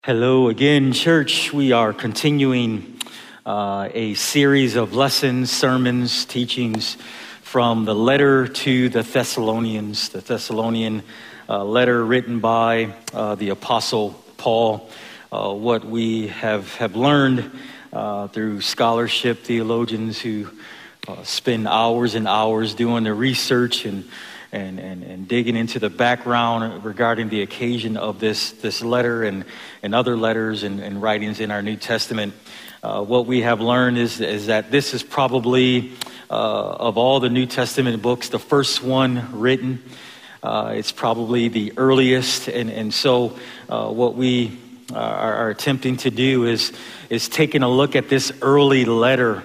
Hello again, church. We are continuing a series of lessons, sermons, teachings from the letter to the Thessalonians, the Thessalonian letter written by the Apostle Paul. What we have learned through scholarship, theologians who spend hours and hours doing the research and digging into the background regarding the occasion of this letter and other letters and writings in our New Testament. What we have learned is that this is probably, of all the New Testament books, the first one written. It's probably the earliest. And so what we are attempting to do is taking a look at this early letter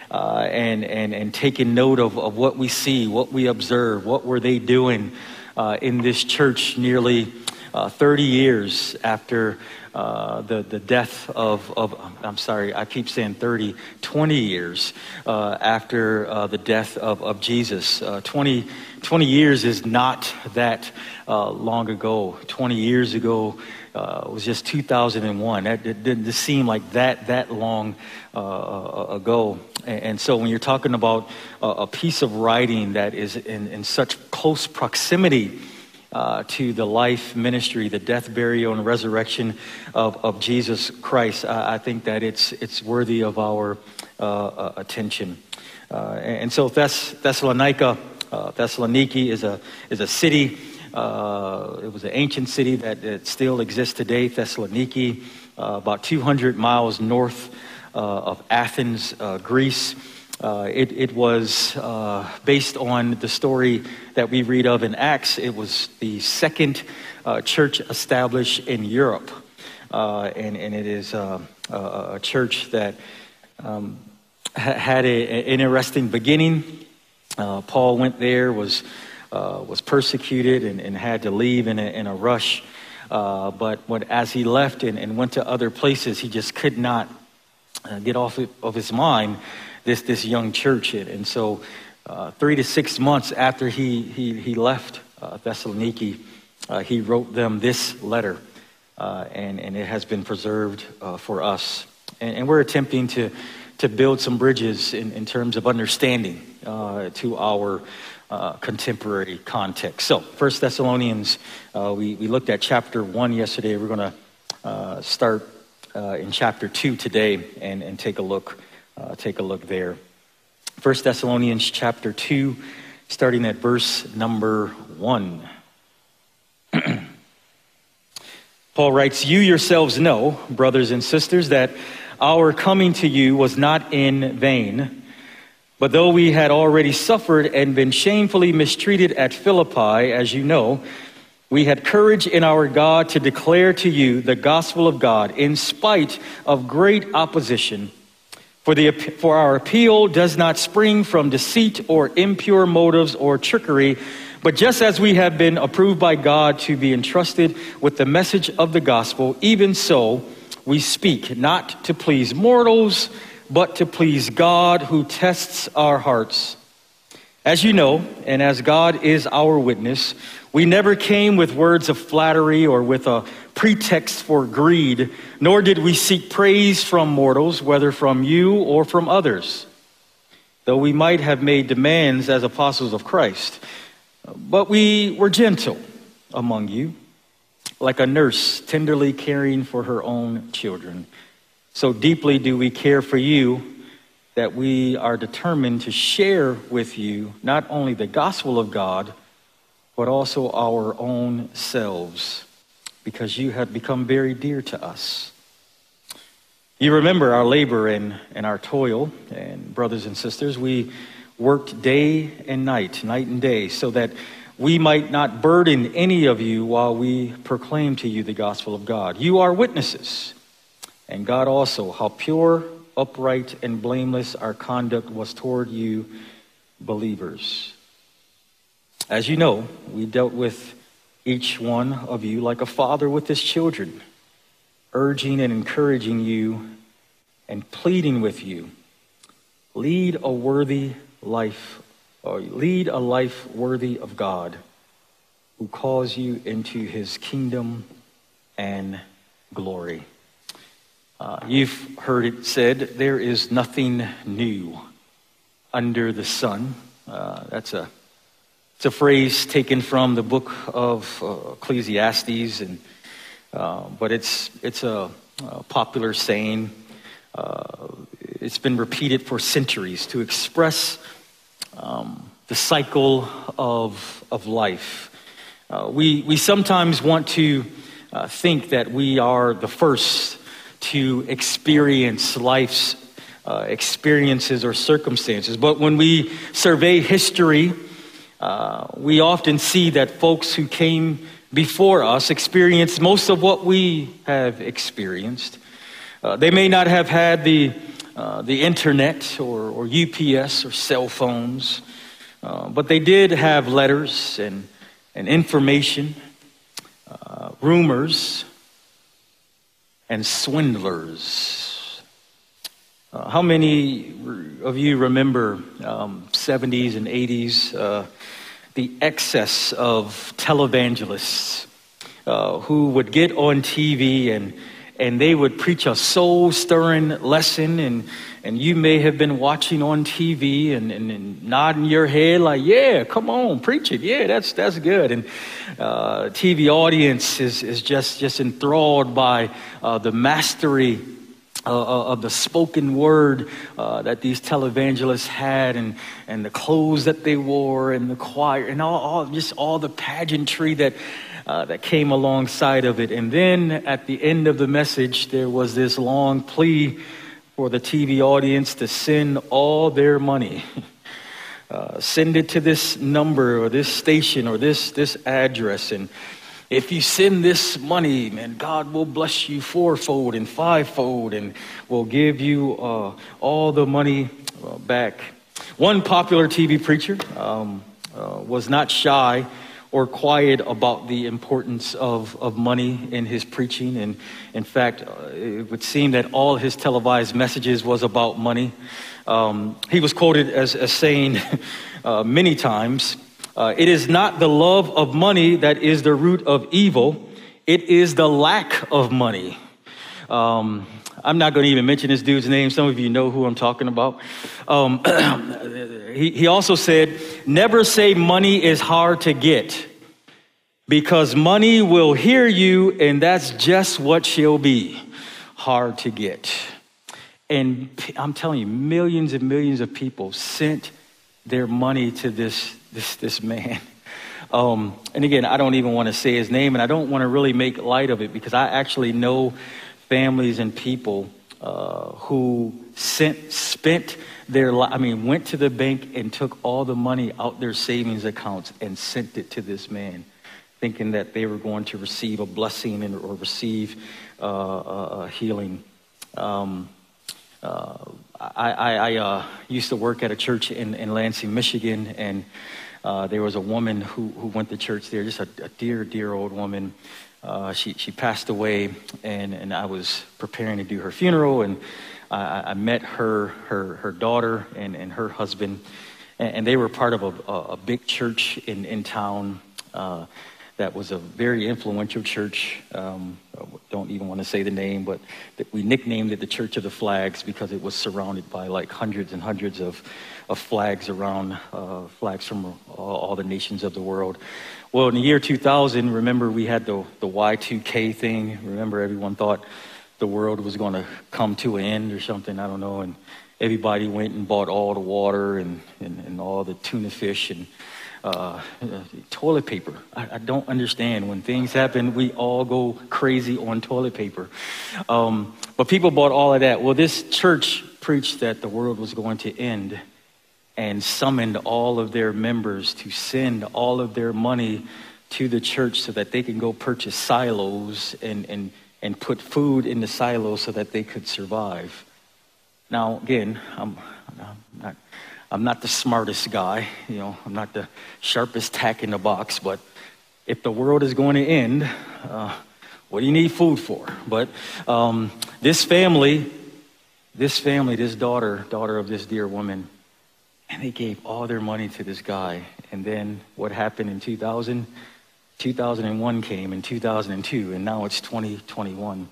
and taking note of what we see, what we observe, what were they doing in this church nearly 30 years after the death I'm sorry, I keep saying 30, 20 years after the death of Jesus. 20 years is not that long ago. 20 years ago was just 2001. That didn't seem like that long ago. And so when you're talking about a piece of writing that is in such close proximity to the life, ministry, the death, burial, and resurrection of Jesus Christ, I think that it's worthy of our attention. And so Thessalonica, Thessaloniki is a city. It was an ancient city that still exists today, Thessaloniki, about 200 miles north of Athens, Greece. It was based on the story that we read of in Acts. It was the second church established in Europe, and it is a church that had an interesting beginning. Paul went there, was persecuted and had to leave in a rush. But as he left and went to other places, he just could not get off of his mind this young church. And so 3 to 6 months after he left Thessaloniki, he wrote them this letter, and it has been preserved for us. And we're attempting to build some bridges in terms of understanding to our contemporary context. So 1 Thessalonians, we looked at chapter 1 yesterday. We're going to start in chapter 2 today and take a look there. 1 Thessalonians chapter 2, starting at verse number 1. Paul writes, "You yourselves know, brothers and sisters, that our coming to you was not in vain. But though we had already suffered and been shamefully mistreated at Philippi, as you know, we had courage in our God to declare to you the gospel of God in spite of great opposition. For our appeal does not spring from deceit or impure motives or trickery, but just as we have been approved by God to be entrusted with the message of the gospel, even so we speak, not to please mortals, but to please God who tests our hearts. As you know, and as God is our witness, we never came with words of flattery or with a pretext for greed, nor did we seek praise from mortals, whether from you or from others, though we might have made demands as apostles of Christ. But we were gentle among you, like a nurse tenderly caring for her own children. So deeply do we care for you that we are determined to share with you not only the gospel of God, but also our own selves, because you have become very dear to us. You remember our labor and our toil, and brothers and sisters, we worked day and night and day, so that we might not burden any of you while we proclaim to you the gospel of God. You are witnesses, and God also, how pure, upright, and blameless our conduct was toward you believers. As you know, we dealt with each one of you like a father with his children, urging and encouraging you and pleading with you, lead a life worthy of God, who calls you into his kingdom and glory. You've heard it said, there is nothing new under the sun. It's a phrase taken from the book of Ecclesiastes, but it's a popular saying. It's been repeated for centuries to express the cycle of life. We sometimes want to think that we are the first to experience life's experiences or circumstances. But when we survey history, we often see that folks who came before us experienced most of what we have experienced. They may not have had the internet or UPS or cell phones, but they did have letters and information, rumors, and swindlers. How many of you remember 70s and 80s, the excess of televangelists who would get on TV and they would preach a soul-stirring lesson, and you may have been watching on TV and nodding your head like, yeah, come on, preach it. Yeah, that's good. And TV audience is just enthralled by the mastery of the spoken word that these televangelists had, and the clothes that they wore, and the choir, and all the pageantry that came alongside of it. And then at the end of the message, there was this long plea for the TV audience to send all their money. Send it to this number or this station or this address. And if you send this money, man, God will bless you fourfold and fivefold and will give you all the money back. One popular TV preacher was not shy or quiet about the importance of money in his preaching. And in fact, it would seem that all his televised messages was about money. He was quoted as saying many times, it is not the love of money that is the root of evil. It is the lack of money. I'm not going to even mention this dude's name. Some of you know who I'm talking about. He also said, never say money is hard to get, because money will hear you, and that's just what she'll be, hard to get. And I'm telling you, millions and millions of people sent their money to this man. And again, I don't even want to say his name, and I don't want to really make light of it, because I actually know families and people who went to the bank and took all the money out their savings accounts and sent it to this man, thinking that they were going to receive a blessing or receive a healing. I used to work at a church in Lansing, Michigan, and there was a woman who went to church there, just a dear old woman. She passed away, and I was preparing to do her funeral, and I met her daughter and her husband, and they were part of a big church in town that was a very influential church. Don't even want to say the name, but we nicknamed it the Church of the Flags, because it was surrounded by like hundreds and hundreds of flags around, flags from all the nations of the world. Well, in the year 2000, remember we had the Y2K thing. Remember, everyone thought the world was going to come to an end or something, I don't know, and everybody went and bought all the water and all the tuna fish and toilet paper. I don't understand. When things happen, we all go crazy on toilet paper. But people bought all of that. Well, this church preached that the world was going to end and summoned all of their members to send all of their money to the church so that they can go purchase silos and put food in the silos so that they could survive. Now, again, I'm not the smartest guy, I'm not the sharpest tack in the box, but if the world is going to end, what do you need food for? But this daughter of this dear woman, and they gave all their money to this guy. And then what happened in 2000? 2001 came, and 2002, and now it's 2021.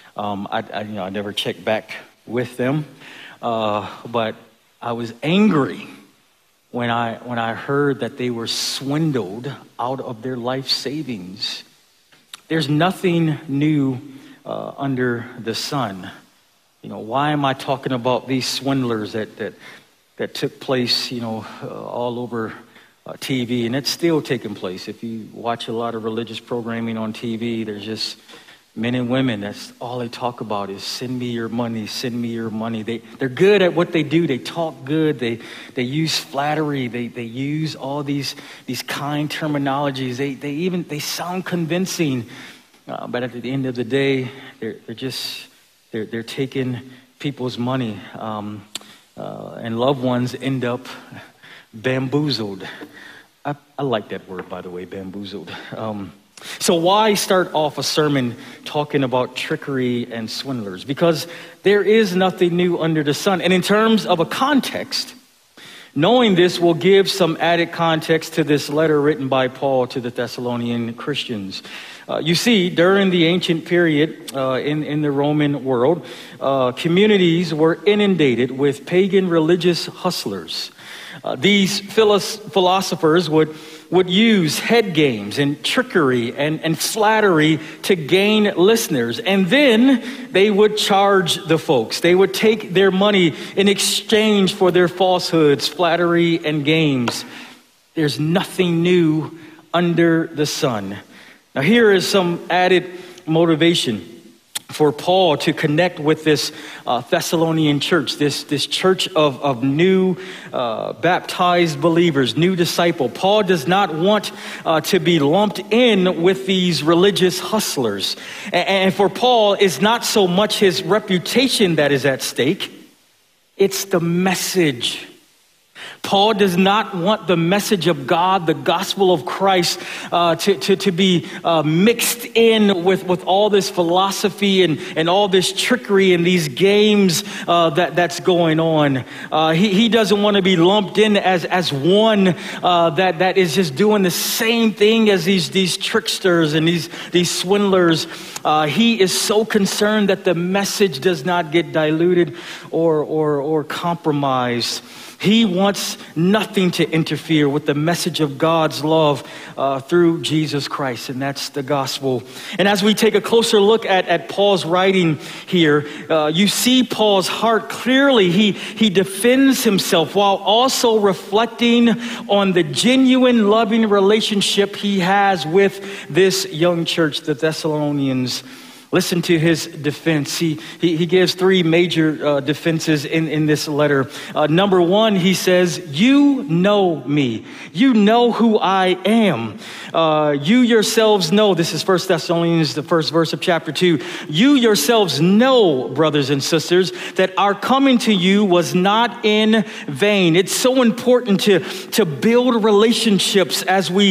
I never checked back with them, but I was angry when I heard that they were swindled out of their life savings. There's nothing new under the sun. Why am I talking about these swindlers that took place, all over TV, and it's still taking place. If you watch a lot of religious programming on TV, there's just men and women, that's all they talk about is send me your money, send me your money. They're good at what they do. They talk good. They use flattery. They use all these kind terminologies. They sound convincing, but at the end of the day, they're taking people's money, and loved ones end up bamboozled. I like that word, by the way, bamboozled. So why start off a sermon talking about trickery and swindlers? Because there is nothing new under the sun. And in terms of a context, knowing this will give some added context to this letter written by Paul to the Thessalonian Christians. You see, during the ancient period in the Roman world, communities were inundated with pagan religious hustlers. These philosophers would use head games and trickery and flattery to gain listeners. And then they would charge the folks. They would take their money in exchange for their falsehoods, flattery, and games. There's nothing new under the sun. Now here is some added motivation for Paul to connect with this Thessalonian church, this church of new baptized believers, new disciple. Paul does not want to be lumped in with these religious hustlers. And for Paul, it's not so much his reputation that is at stake, it's the message. Paul does not want the message of God, the gospel of Christ, to be mixed in with all this philosophy and all this trickery and these games that's going on. He doesn't want to be lumped in as one that is just doing the same thing as these tricksters and these swindlers. He is so concerned that the message does not get diluted or compromised. He wants nothing to interfere with the message of God's love through Jesus Christ, and that's the gospel. And as we take a closer look at Paul's writing here, you see Paul's heart clearly. He defends himself while also reflecting on the genuine loving relationship he has with this young church, the Thessalonians. Listen to his defense. He gives three major defenses in this letter. Number one, he says, you know me. You know who I am. You yourselves know, this is 1 Thessalonians, the first verse of chapter 2. You yourselves know, brothers and sisters, that our coming to you was not in vain. It's so important to build relationships as we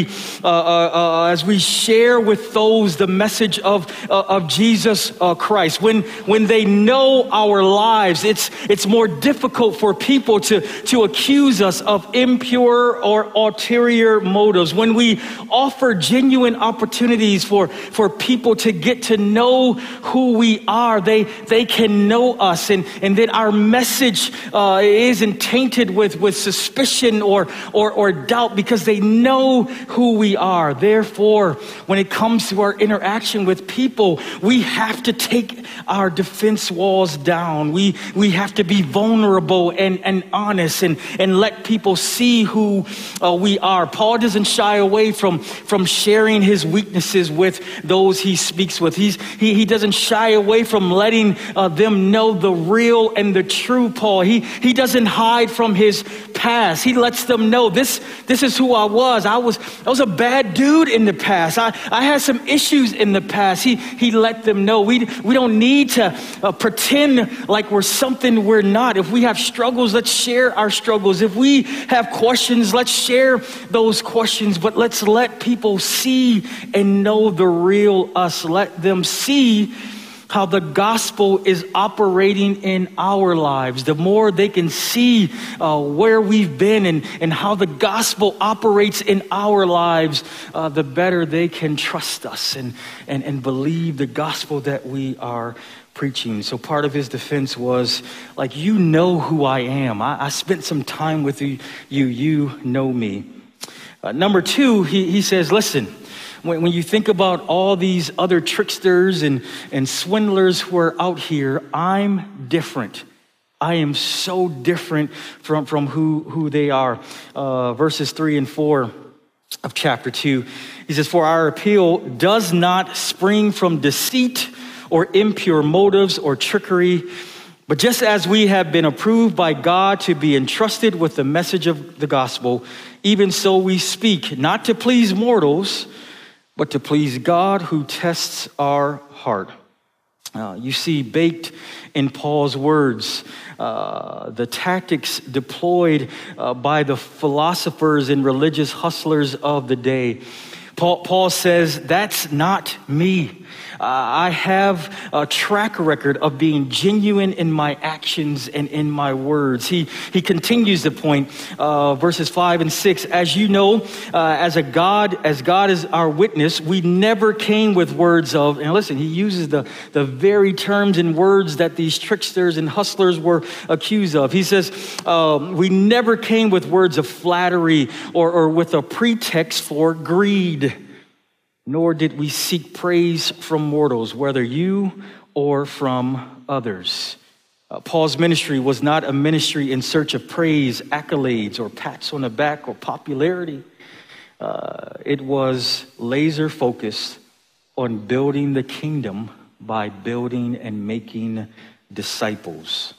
share with those the message of Jesus Christ. When they know our lives, it's more difficult for people to accuse us of impure or ulterior motives. When we offer genuine opportunities for people to get to know who we are, they can know us, and then our message isn't tainted with suspicion or doubt because they know who we are. Therefore, when it comes to our interaction with people, we have to take our defense walls down. We have to be vulnerable and honest and let people see who we are. Paul doesn't shy away from sharing his weaknesses with those he speaks with. He doesn't shy away from letting them know the real and the true Paul. He doesn't hide from his past. He lets them know this is who I was. I was a bad dude in the past. I had some issues in the past. He let them know. We don't need to pretend like we're something we're not. If we have struggles, let's share our struggles. If we have questions, let's share those questions. But let's let people see and know the real us. Let them see how the gospel is operating in our lives, the more they can see where we've been and how the gospel operates in our lives, the better they can trust us and believe the gospel that we are preaching. So part of his defense was like, you know who I am. I spent some time with you. You know me. Number two, he says, listen, when you think about all these other tricksters and swindlers who are out here, I'm different. I am so different from who they are. Verses 3 and 4 of chapter 2, he says, for our appeal does not spring from deceit or impure motives or trickery, but just as we have been approved by God to be entrusted with the message of the gospel, even so we speak, not to please mortals, but to please God who tests our heart. You see, baked in Paul's words, the tactics deployed by the philosophers and religious hustlers of the day. Paul says, that's not me. I have a track record of being genuine in my actions and in my words. He continues the point, verses 5 and 6. As you know, as God is our witness, we never came with words of, and listen, he uses the very terms and words that these tricksters and hustlers were accused of. He says, we never came with words of flattery or with a pretext for greed. Nor did we seek praise from mortals, whether you or from others. Paul's ministry was not a ministry in search of praise, accolades, or pats on the back or popularity. It was laser focused on building the kingdom by building and making disciples.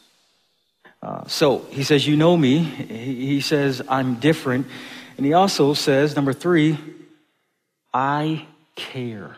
So he says, you know me. He says, I'm different. And he also says, number 3, I care.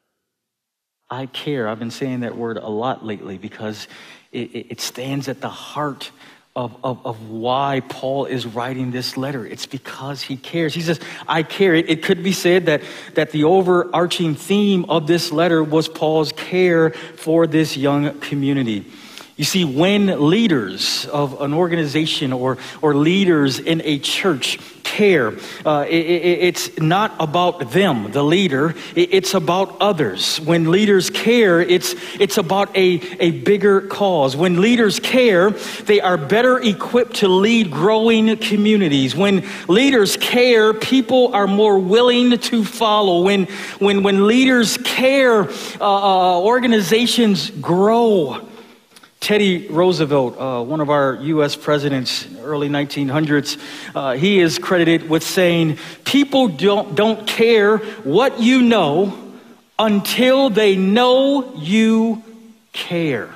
I care. I've been saying that word a lot lately because it stands at the heart of why Paul is writing this letter. It's because he cares. He says, I care. It could be said that the overarching theme of this letter was Paul's care for this young community. You see, when leaders of an organization or leaders in a church care, it's not about them, the leader, it's about others. When leaders care, it's about a bigger cause. When leaders care, they are better equipped to lead growing communities. When leaders care, people are more willing to follow. When leaders care, organizations grow. Teddy Roosevelt, one of our U.S. presidents in the early 1900s, he is credited with saying, people don't care what you know until they know you care.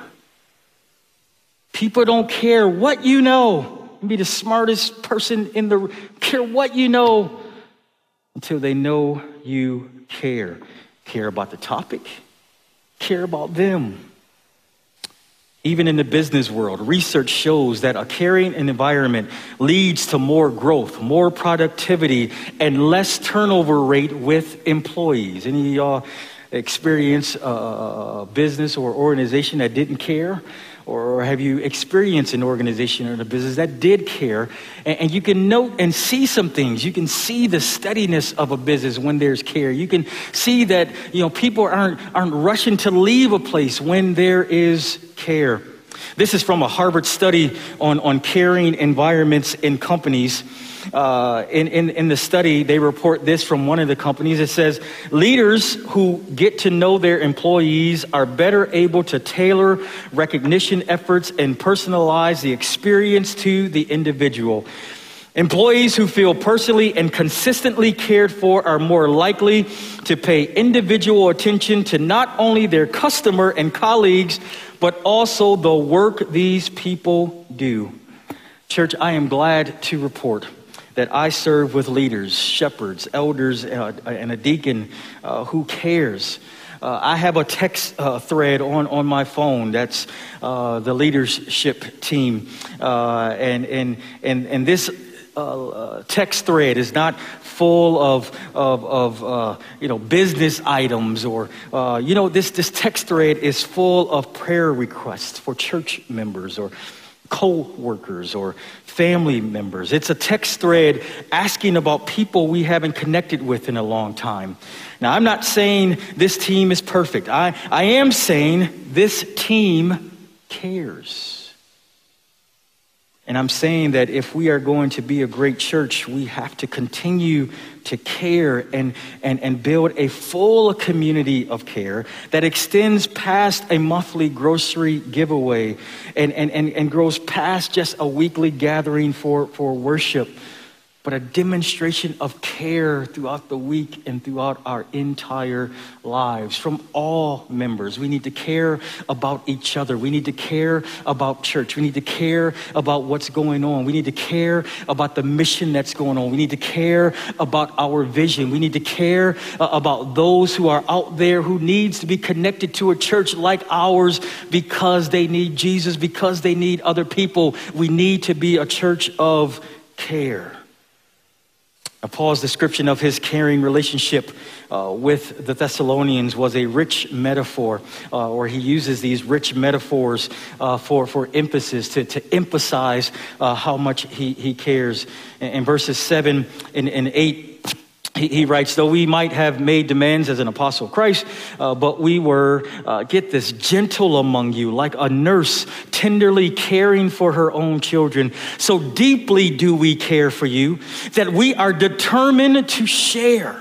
People don't care what you know. You can be the smartest person in the room, care what you know until they know you care. Care about the topic, care about them. Even in the business world, research shows that a caring environment leads to more growth, more productivity, and less turnover rate with employees. Any of y'all experience a business or organization that didn't care? Or have you experienced an organization or a business that did care? And you can note and see some things. You can see the steadiness of a business when there's care. You can see that, people aren't rushing to leave a place when there is care. This is from a Harvard study on caring environments in companies. In the study, they report this from one of the companies. It says, leaders who get to know their employees are better able to tailor recognition efforts and personalize the experience to the individual. Employees who feel personally and consistently cared for are more likely to pay individual attention to not only their customer and colleagues, but also the work these people do. Church, I am glad to report that I serve with leaders, shepherds, elders, and a deacon who cares. I have a text thread on my phone. That's the leadership team, and this text thread is not full of business items or this text thread is full of prayer requests for church members or co-workers or family members. It's a text thread asking about people we haven't connected with in a long time. Now, I'm not saying this team is perfect. I am saying this team cares. And I'm saying that if we are going to be a great church, we have to continue to care and build a full community of care that extends past a monthly grocery giveaway and grows past just a weekly gathering for worship, but a demonstration of care throughout the week and throughout our entire lives from all members. We need to care about each other. We need to care about church. We need to care about what's going on. We need to care about the mission that's going on. We need to care about our vision. We need to care about those who are out there who needs to be connected to a church like ours because they need Jesus, because they need other people. We need to be a church of care. Now, Paul's description of his caring relationship with the Thessalonians was a rich metaphor, or he uses these rich metaphors for emphasis, to emphasize how much he cares. In verses 7 and 8, he writes, though we might have made demands as an apostle of Christ, but we were, get this, gentle among you, like a nurse tenderly caring for her own children. So deeply do we care for you that we are determined to share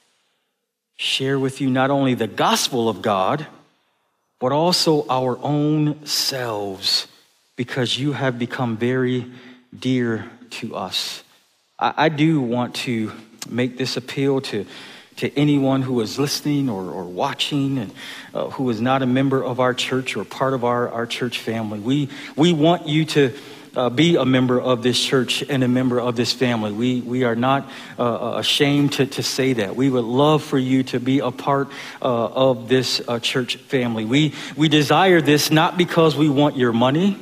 with you not only the gospel of God, but also our own selves, because you have become very dear to us. I do want to make this appeal to anyone who is listening or watching and who is not a member of our church or part of our church family. We want you to be a member of this church and a member of this family. We are not ashamed to say that. We would love for you to be a part of this church family. We desire this not because we want your money.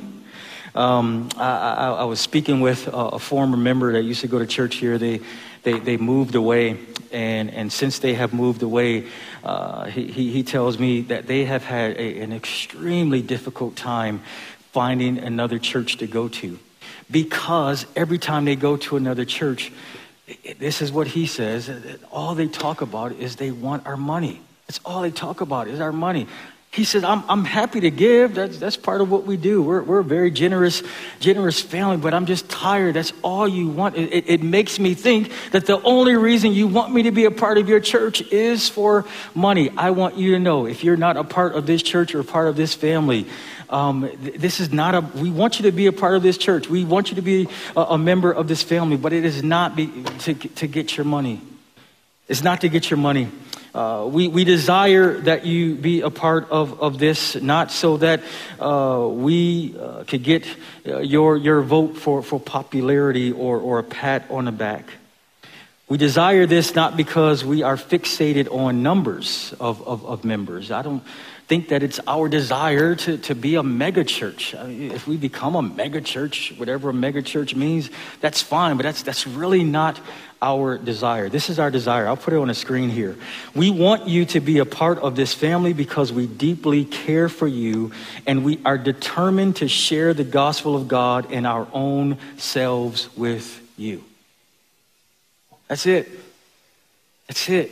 I was speaking with a former member that used to go to church here. They moved away, and since they have moved away, he tells me that they have had an extremely difficult time finding another church to go to, because every time they go to another church, this is what he says, all they talk about is they want our money. That's all they talk about is our money. He said, I'm happy to give. That's part of what we do. We're a very generous family, but I'm just tired. That's all you want. It makes me think that the only reason you want me to be a part of your church is for money. I want you to know, if you're not a part of this church or a part of this family, this is not we want you to be a part of this church. We want you to be a member of this family, but it is not to get your money. It's not to get your money. We desire that you be a part of this, not so that we could get your vote for popularity or a pat on the back. We desire this not because we are fixated on numbers of members. I don't think that it's our desire to be a mega church. I mean, if we become a mega church, whatever a mega church means, that's fine, but that's really not our desire. This is our desire. I'll put it on the screen here. We want you to be a part of this family because we deeply care for you, and we are determined to share the gospel of God and our own selves with you. That's it. That's it.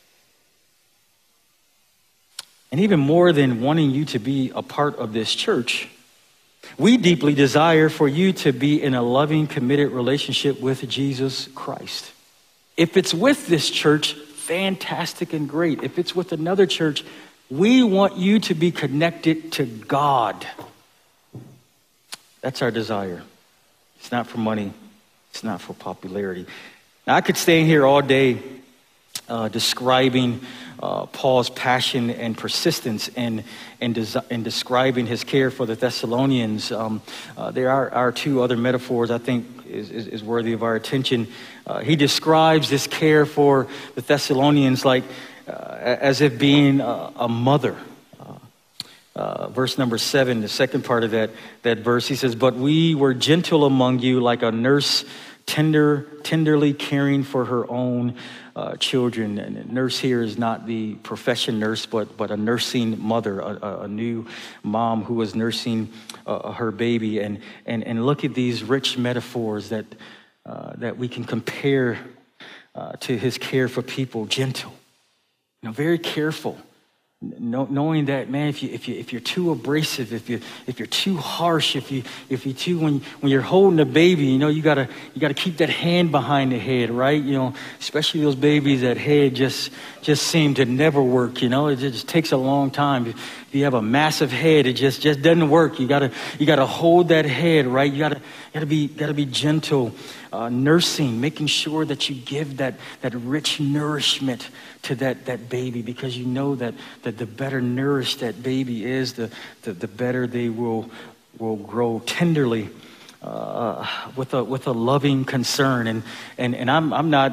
And even more than wanting you to be a part of this church, we deeply desire for you to be in a loving, committed relationship with Jesus Christ. If it's with this church, fantastic and great. If it's with another church, we want you to be connected to God. That's our desire. It's not for money. It's not for popularity. Now, I could stay in here all day describing Paul's passion and persistence in describing his care for the Thessalonians. There are two other metaphors I think is worthy of our attention. He describes this care for the Thessalonians like as if being a mother. Verse number 7, the second part of that verse, he says, but we were gentle among you like a nurse tenderly caring for her own children. And a nurse here is not the profession nurse, but a nursing mother, a new mom who was nursing her baby. And look at these rich metaphors that we can compare to his care for people. Gentle, very careful. Knowing that, man, if you're too abrasive, if you're too harsh, if you too when you're holding a baby, you gotta keep that hand behind the head, right? Especially those babies that head just seem to never work. It just takes a long time. If you have a massive head, it just doesn't work. You gotta hold that head, right? You gotta be gentle, nursing, making sure that you give that rich nourishment to that baby, because you know that the better nourished that baby is, the better they will grow, tenderly, with a loving concern. And I'm not,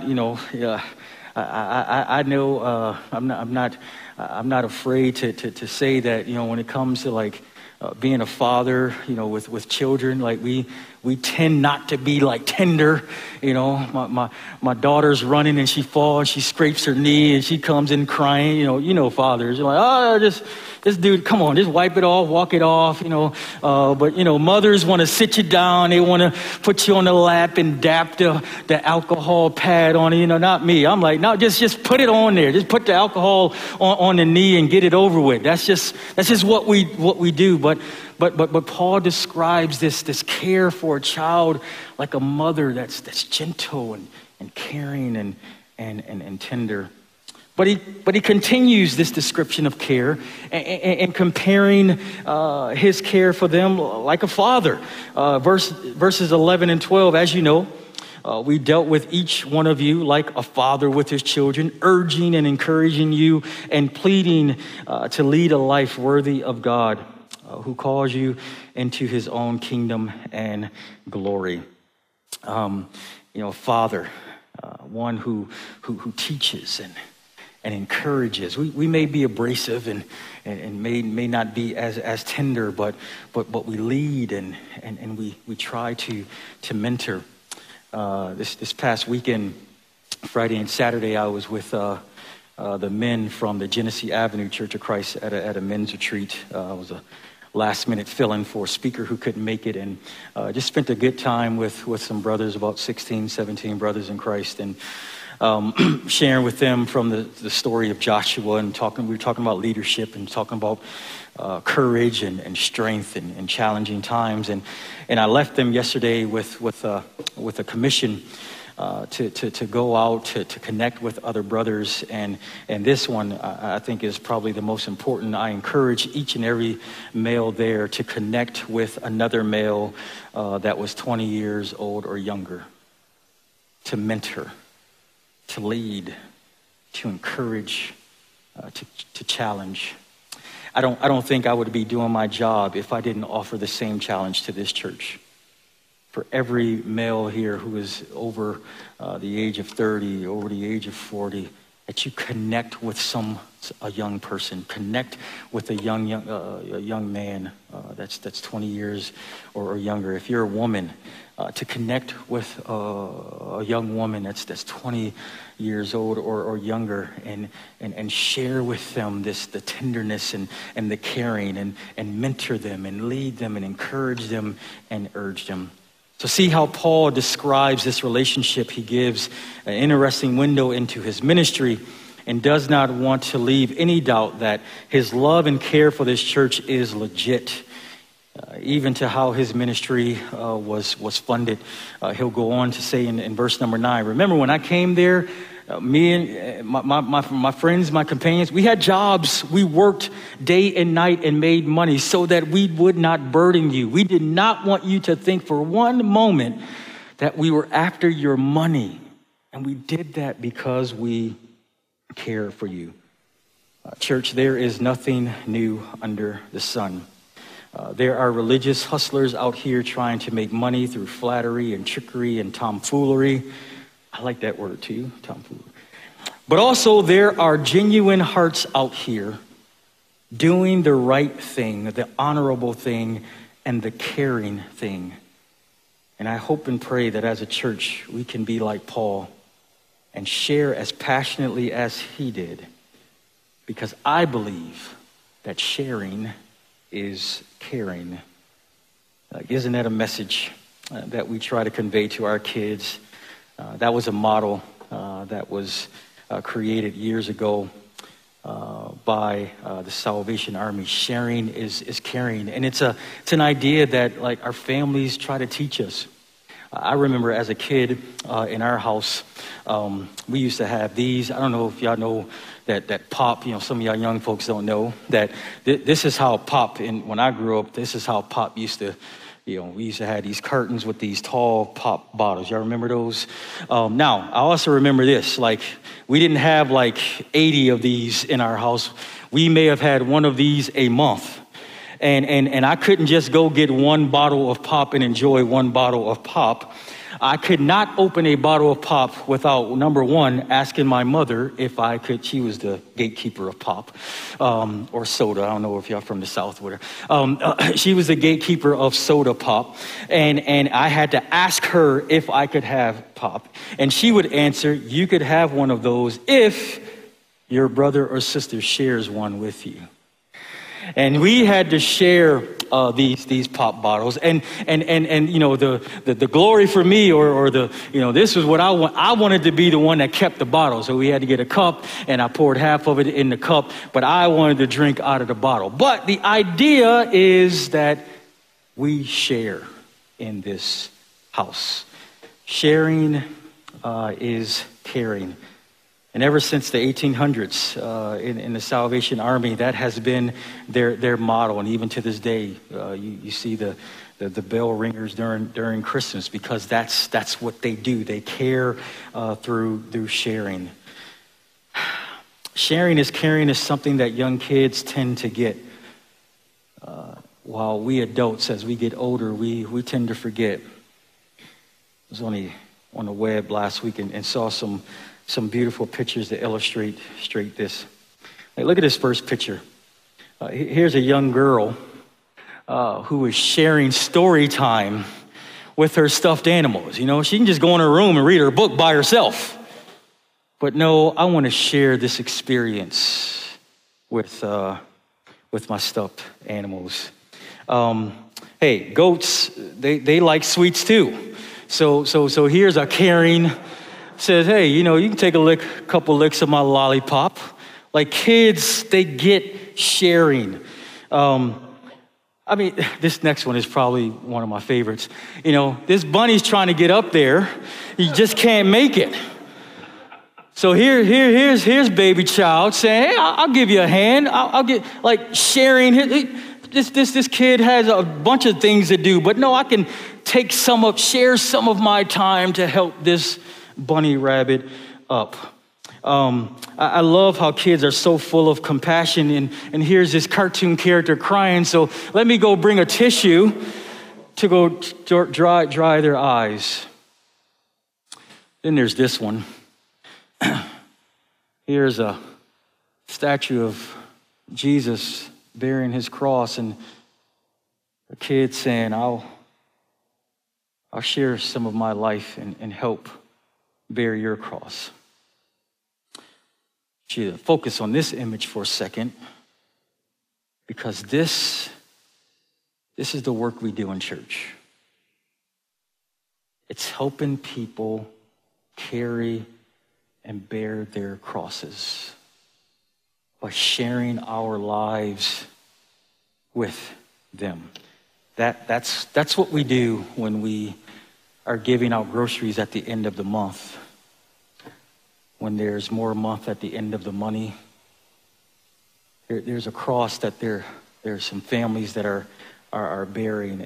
I know I'm not afraid to say that, when it comes to like being a father, with children, like we tend not to be like tender. My daughter's running and she falls, she scrapes her knee and she comes in crying. Fathers, you're like, oh, this dude, come on, just wipe it off, walk it off. But mothers want to sit you down, they want to put you on the lap and dap the alcohol pad on it. Not me. I'm like, no, just put it on there. Just put the alcohol on the knee and get it over with. That's just what we do. But Paul describes this care for a child like a mother that's gentle and caring and tender. But he continues this description of care and comparing his care for them like a father. Verses 11 and 12, as you know, we dealt with each one of you like a father with his children, urging and encouraging you and pleading to lead a life worthy of God, who calls you into his own kingdom and glory. Father, one who teaches and encourages. We may be abrasive and may not be as tender, but we lead and we try to mentor. This past weekend, Friday and Saturday, I was with the men from the Genesee Avenue Church of Christ at a men's retreat. It was a last-minute fill-in for a speaker who couldn't make it, and just spent a good time with some brothers, about 16, 17 brothers in Christ, and sharing with them from the story of Joshua, and we were talking about leadership and talking about courage and strength and challenging times, and I left them yesterday with a commission to go out to connect with other brothers, and this one I think is probably the most important. I encourage each and every male there to connect with another male that was 20 years old or younger, to mentor, to lead, to encourage, to challenge. I don't think I would be doing my job if I didn't offer the same challenge to this church. For every male here who is over the age of 30, over the age of 40, that you connect with a young person, connect with a young man that's 20 years or younger. If you're a woman, to connect with a young woman that's 20 years old or younger, and share with them the tenderness and the caring, and mentor them and lead them and encourage them and urge them. So see how Paul describes this relationship. He gives an interesting window into his ministry and does not want to leave any doubt that his love and care for this church is legit, even to how his ministry was funded. He'll go on to say in verse number 9, remember when I came there, me and my friends, my companions, we had jobs. We worked day and night and made money so that we would not burden you. We did not want you to think for one moment that we were after your money. And we did that because we care for you. Church, there is nothing new under the sun. There are religious hustlers out here trying to make money through flattery and trickery and tomfoolery. I like that word too, tomfoolery. But also there are genuine hearts out here doing the right thing, the honorable thing, and the caring thing. And I hope and pray that as a church, we can be like Paul and share as passionately as he did, because I believe that sharing is caring. Isn't that a message that we try to convey to our kids? That was a model that was created years ago by the Salvation Army. Sharing is caring. And it's an idea that like our families try to teach us. I remember as a kid in our house, we used to have these. I don't know if y'all know that pop, some of y'all young folks don't know that this is how pop, when I grew up, this is how pop used to, we used to have these curtains with these tall pop bottles. Y'all remember those? Now, I also remember this, like we didn't have like 80 of these in our house. We may have had one of these a month. And I couldn't just go get one bottle of pop and enjoy one bottle of pop. I could not open a bottle of pop without, number one, asking my mother if I could. She was the gatekeeper of pop or soda. I don't know if y'all from the South with her. She was the gatekeeper of soda pop. And I had to ask her if I could have pop. And she would answer, you could have one of those if your brother or sister shares one with you. And we had to share these pop bottles, and the glory for me, or this was what I want. I wanted to be the one that kept the bottle, so we had to get a cup, and I poured half of it in the cup, but I wanted to drink out of the bottle. But the idea is that we share in this house. Sharing is caring. And ever since the 1800s in the Salvation Army, that has been their motto. And even to this day, you see the bell ringers during Christmas, because that's what they do. They care through sharing. Sharing is caring is something that young kids tend to get. While we adults, as we get older, we tend to forget. I was only on the web last week and saw some beautiful pictures that illustrate this. Like, look at this first picture. Here's a young girl who is sharing story time with her stuffed animals. She can just go in her room and read her book by herself. But no, I want to share this experience with my stuffed animals. Hey, goats, they like sweets too. So here's a caring, says, hey, you can take a couple licks of my lollipop. Like, kids, they get sharing. This next one is probably one of my favorites. This bunny's trying to get up there. He just can't make it. So here's baby child saying, hey, I'll give you a hand. I'll get, like, sharing. This kid has a bunch of things to do, but no, I can share some of my time to help this bunny rabbit up. I love how kids are so full of compassion, and here's this cartoon character crying, so let me go bring a tissue to go dry their eyes. Then there's this one. Here's a statue of Jesus bearing his cross, and a kid saying, I'll share some of my life and help bear your cross. To focus on this image for a second, because this is the work we do in church. It's helping people carry and bear their crosses by sharing our lives with them. That's what we do when we are giving out groceries at the end of the month. When there's more month at the end of the money, there's a cross that there's some families that are bearing,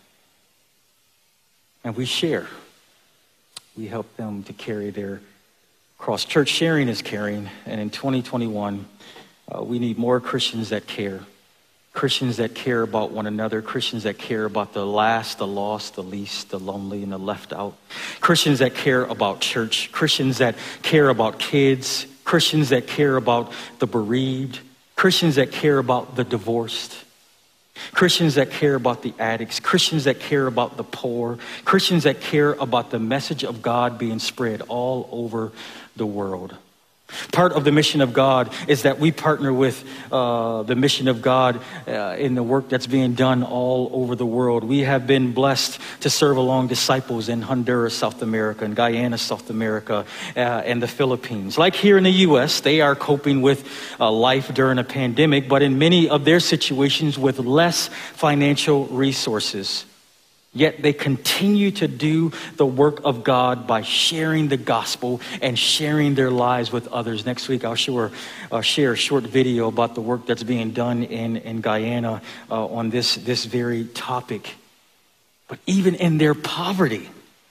and we share. We help them to carry their cross. Church sharing is caring, and in 2021, we need more Christians that care. Christians that care about one another, Christians that care about the last, the lost, the least, the lonely, and the left out. Christians that care about church, Christians that care about kids, Christians that care about the bereaved, Christians that care about the divorced. Christians that care about the addicts, Christians that care about the poor, Christians that care about the message of God being spread all over the world. Part of the mission of God is that we partner with the mission of God in the work that's being done all over the world. We have been blessed to serve along disciples in Honduras, South America, and Guyana, South America, and the Philippines. Like here in the U.S., they are coping with life during a pandemic, but in many of their situations with less financial resources. Yet they continue to do the work of God by sharing the gospel and sharing their lives with others. Next week, I'll share a short video about the work that's being done in Guyana on this very topic. But even in their poverty,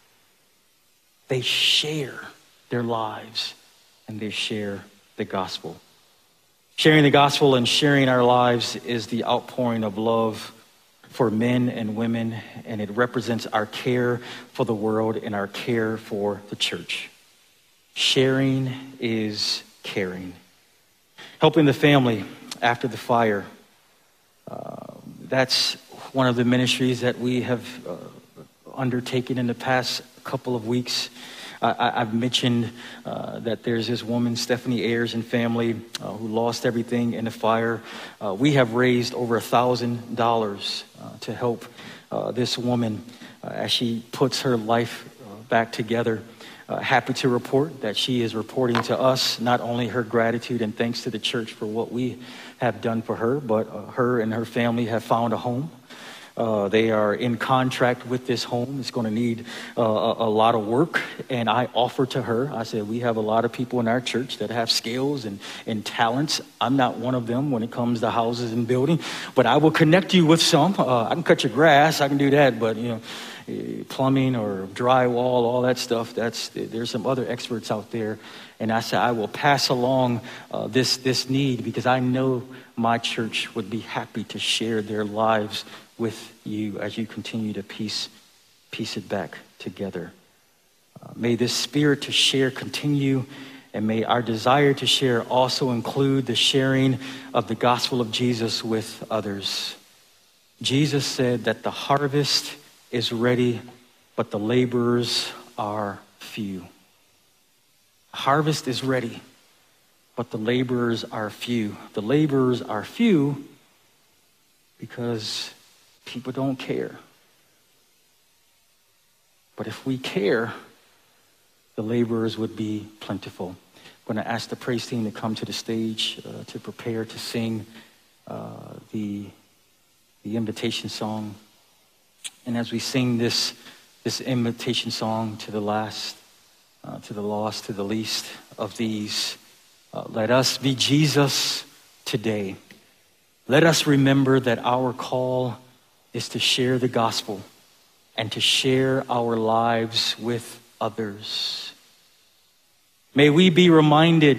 they share their lives and they share the gospel. Sharing the gospel and sharing our lives is the outpouring of love for men and women, and it represents our care for the world and our care for the church. Sharing is caring. Helping the family after the fire. That's one of the ministries that we have undertaken in the past couple of weeks. I've mentioned that there's this woman, Stephanie Ayers, and family who lost everything in the fire. We have raised over $1,000 to help this woman as she puts her life back together. Happy to report that she is reporting to us not only her gratitude and thanks to the church for what we have done for her, but her and her family have found a home. They are in contract with this home. It's going to need a lot of work. And I offered to her, I said, we have a lot of people in our church that have skills and talents. I'm not one of them when it comes to houses and building, but I will connect you with some. I can cut your grass. I can do that. But, plumbing or drywall, all that stuff, there's some other experts out there. And I said, I will pass along this need because I know my church would be happy to share their lives with you as you continue to piece it back together. May this spirit to share continue, and may our desire to share also include the sharing of the gospel of Jesus with others. Jesus said that the harvest is ready, but the laborers are few. Harvest is ready, but the laborers are few. The laborers are few because people don't care. But if we care, the laborers would be plentiful. I'm going to ask the praise team to come to the stage to prepare to sing the invitation song. And as we sing this invitation song to the last, to the lost, to the least of these, let us be Jesus today. Let us remember that our call is to share the gospel and to share our lives with others. May we be reminded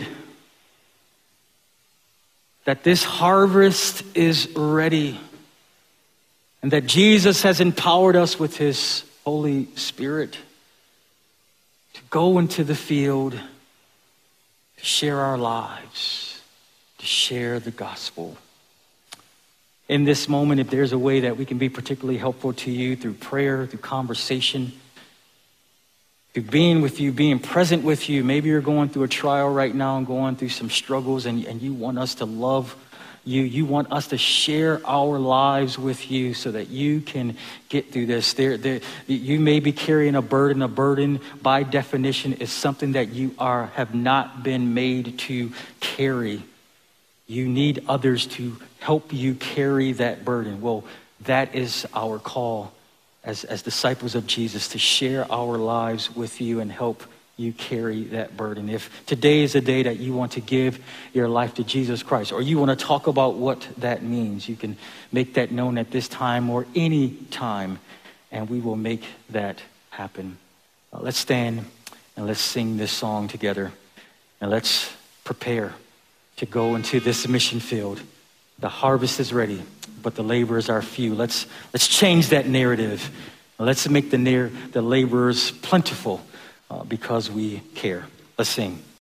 that this harvest is ready and that Jesus has empowered us with his Holy Spirit to go into the field, to share our lives, to share the gospel. In this moment, if there's a way that we can be particularly helpful to you through prayer, through conversation, through being with you, being present with you. Maybe you're going through a trial right now and going through some struggles and you want us to love you. You want us to share our lives with you so that you can get through this. You may be carrying a burden. A burden, by definition, is something that you have not been made to carry. You need others to help you carry that burden. Well, that is our call as disciples of Jesus, to share our lives with you and help you carry that burden. If today is a day that you want to give your life to Jesus Christ, or you want to talk about what that means, you can make that known at this time or any time, and we will make that happen. Let's stand and let's sing this song together, and let's prepare to go into this mission field. The harvest is ready, but the laborers are few. Let's change that narrative. Let's make the laborers plentiful because we care. Let's sing.